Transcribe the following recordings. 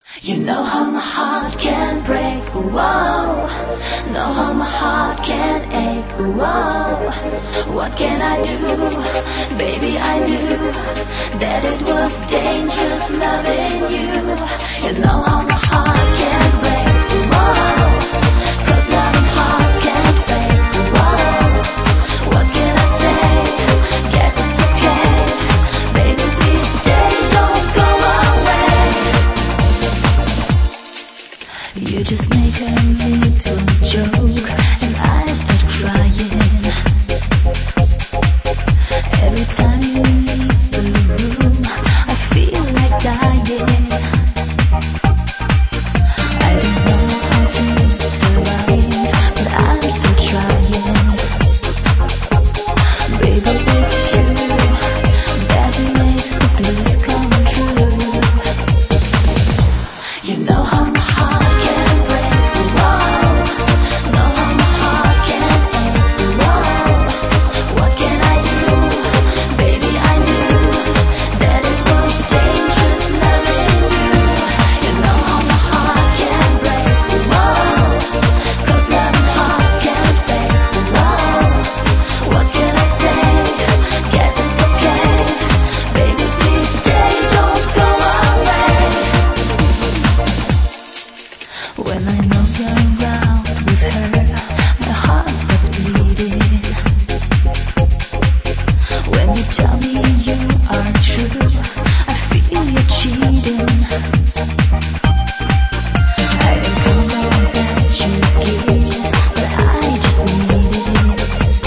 You know how my heart can break, whoa. Know how my heart can ache, whoa. What can I do? Baby, I knew that it was dangerous loving you. You know how my heart can break, whoa. 'Cause loving hearts can fake, whoa. What can I say? Guess it's okay. Baby, please stay, don't go away. You just make a little joke and I start crying. Every time you leave the room, I feel like dying. I don't know how to survive, but I'm still trying. Baby, it's you that makes the blues come true. You know how my heart can break, whoa. Know how my heart can ache, whoa. What can I do? Baby, I knew that it was dangerous loving you. You know how my heart can break, whoa. 'Cause loving hearts can fake, whoa. What can I say? Guess it's okay. Baby, please stay, don't go away. When I know you're around with her, my heart starts bleeding. When you tell me you are true, I feel you're cheating. I don't know that you give, but I just need it.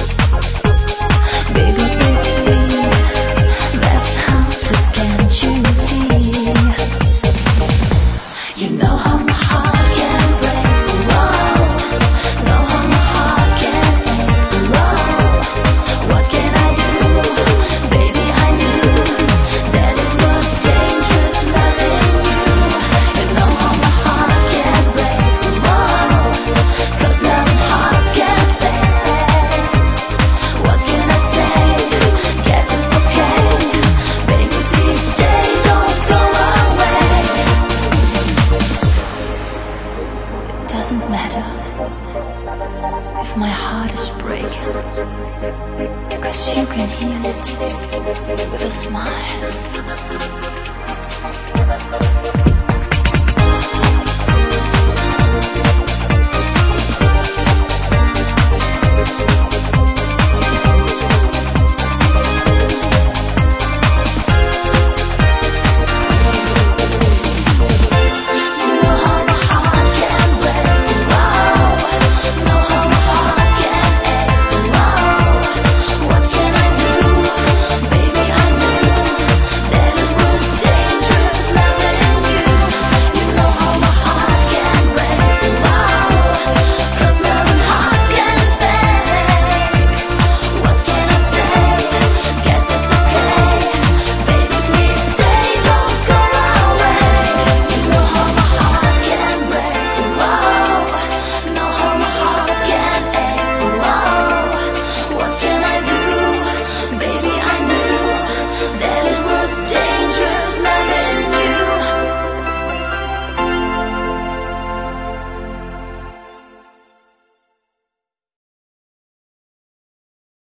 Baby, it's me, that's how this can't you see? You know how my heart can break, whoa. Know how my heart can ache, whoa. What can I do? Baby, I knew that it was dangerous loving you. You know how my heart can break, whoa. 'Cause loving hearts can fake. What can I say? Guess it's okay. Baby, please stay, don't go away. It doesn't matter if my heart is breaking, 'cause you can heal it with a smile.